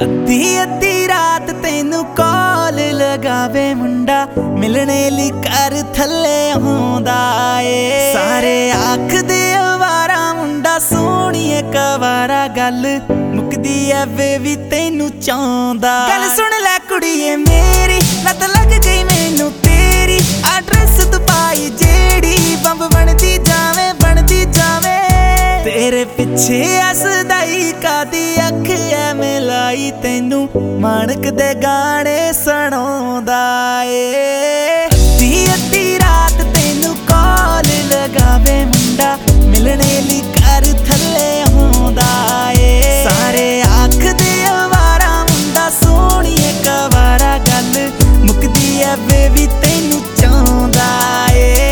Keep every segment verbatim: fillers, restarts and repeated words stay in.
अद्धी अद्धी रात तेनू कॉल लगावे मुंडा मिलने ली कर थले आउंदा ए सारे आखदे अवारा मुंडा सोहणीए कवारा गल मुकदी ऐ वे भी तेनू चाहुंदा गल सुन लै कुड़िए मेरी लत लग गई मैनू तेरी एड्रेस तू पाई जेड़ी बंब बनदी जावे बनदी जावे तेरे पिछे हसदाई कादी अख ऐ मिलाई तेनू माणक दे गाने सुणाउंदा ए अद्धी अद्धी रात तेनू कॉल लगावे मुंडा मिलने ली कर थले आउंदा ए सारे आखदे अवारा मुंडा सोहणीए कवारा गल मुकदी ऐ वे भी तेनू चाहुंदा ए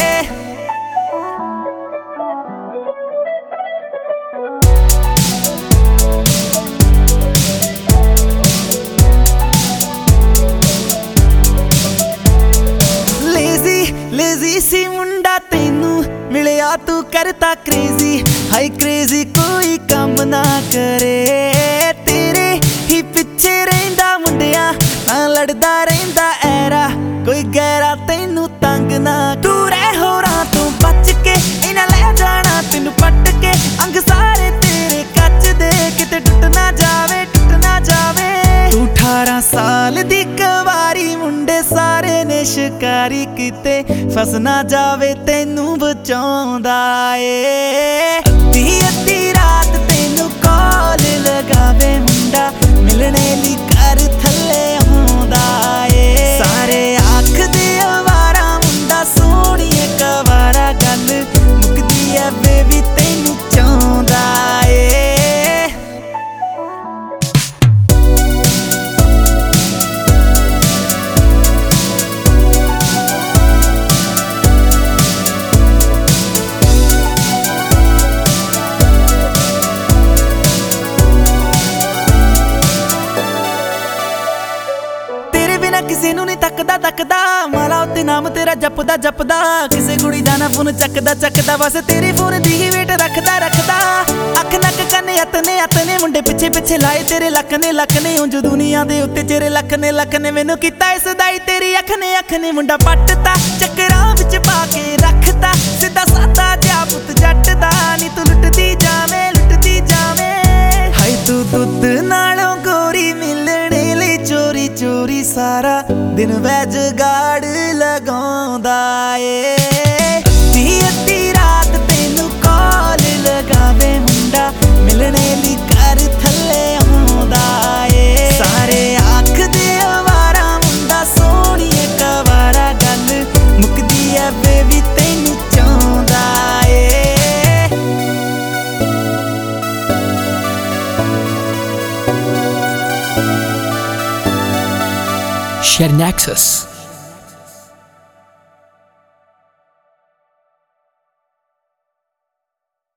लेजी सी मुंडा तेनू मिलिया तू करता क्रेजी हाई क्रेजी कोई कम ना करे तेरे ही पिछे रहिंदा मुंडिया ना लड़दा रहिंदा ऐरा कोई गैरा तेनू तंग ना तू रह होरां तू बच के इन्हां ले जाना तेनू पट के अंग सारे तेरे कच दे किते टुट ना जावे टुट ना जावे तू अठारह साल दी कवारी मुंडे सारे ने शिकारी किते फस ना जावे तेनू बचाउंदा ए अद्धी अद्धी रात तेनू कॉल लगावे मुंडा मिलने ली कर थले आउंदा ए सारे आखदे अवारा मुंडा सोहणीए कवारा गल मुकदी ऐ वे भी तेनू चाहुंदा ए किसे नू नहीं तकदा तकदा माला उत्ते नाम तेरा जपदा जपदा किसे कुड़ी दा ना फोन चकदा चकदा बस तेरे फोन दी ही वेट रखदा रखदा अख नक कन्ने अतने अतने मुंडे पिछे पिछे लाए तेरे लख ने लख ने उंज दुनिया दे उत्ते तेरे लख ने लख ने मैनू कीता इस दाई तेरी अख ने अख ने मुंडा पटता चक्करां विच पा के रखता सीधा सादा जिहा पुत जट दा नी तू लुटदी जावे लुटदी जावे हाय तू दुध नालों गोरी मिलने लई चोरी चोरी सारा दिन वैज गाड़ लगाउंदा ए अद्धी अद्धी रात तेनू कॉल लगावे मुंडा मिलने ली कर थले आउंदा ए सारे आखदे अवारा मुंडा सोहणीए कवारा गल मुकदी ऐ वे भी तेनू चाहुंदा ए Share Nexus.